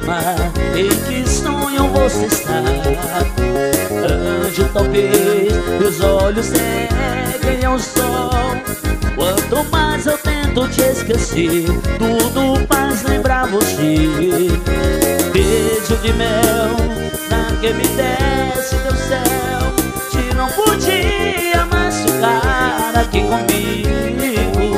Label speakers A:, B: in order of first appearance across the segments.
A: chamar. Em que sonho você está? Anjo, talvez meus olhos seguem ao sol. Quanto mais eu tento te esquecer, tudo faz lembrar você. Beijo de mel na que me desce do céu. Se não podia mais ficar aqui comigo,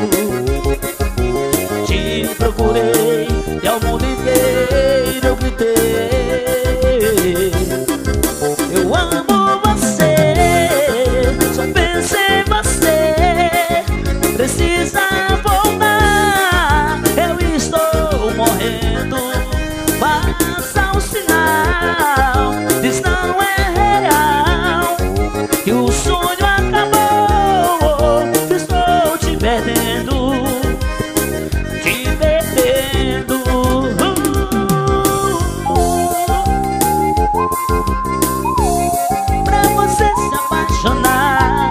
A: te procurei e ao mundo inteiro eu gritei: eu amo você, só penso em você. Precisa voltar, eu estou morrendo. Faça um sinal, diz não é real, que o sonho acabou. Estou te perdendo, te perdendo. Pra você se apaixonar,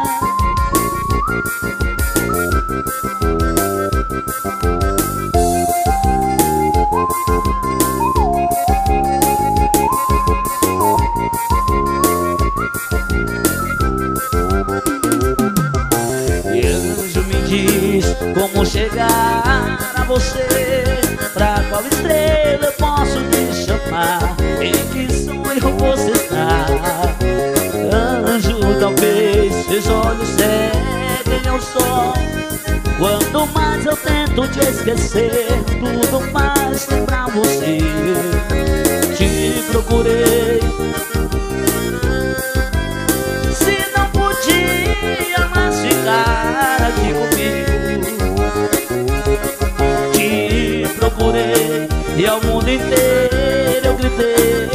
A: como chegar a você? Pra qual estrela eu posso te chamar? Em que sonho você está? Anjo, talvez seus olhos seguem ao sol. Quanto mais eu tento te esquecer, tudo faz lembrar você. Te procurei, se não podia mais ficar aqui comigo, procurei e ao mundo inteiro eu gritei: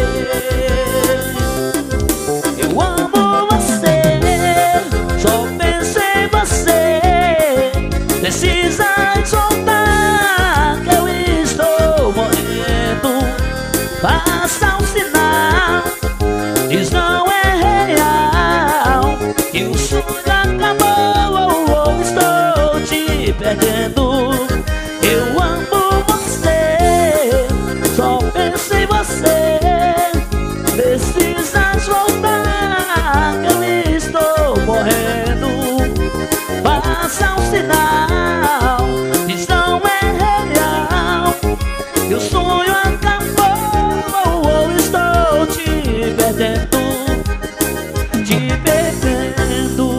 A: eu amo você, só penso em você. Precisa soltar, que eu estou morrendo. Faça um sinal, diz não é real, que o sonho acabou. Estou te perdendo. Eu amo você, só penso em você. Precisas voltar, que eu estou morrendo. Faça um sinal, diz não é real, que o sonho acabou. Estou te perdendo, te perdendo.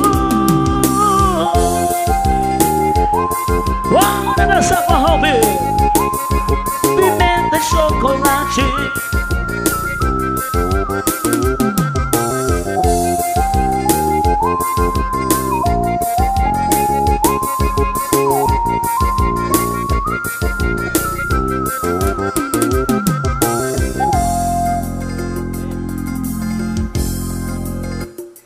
A: Bora nessa forró,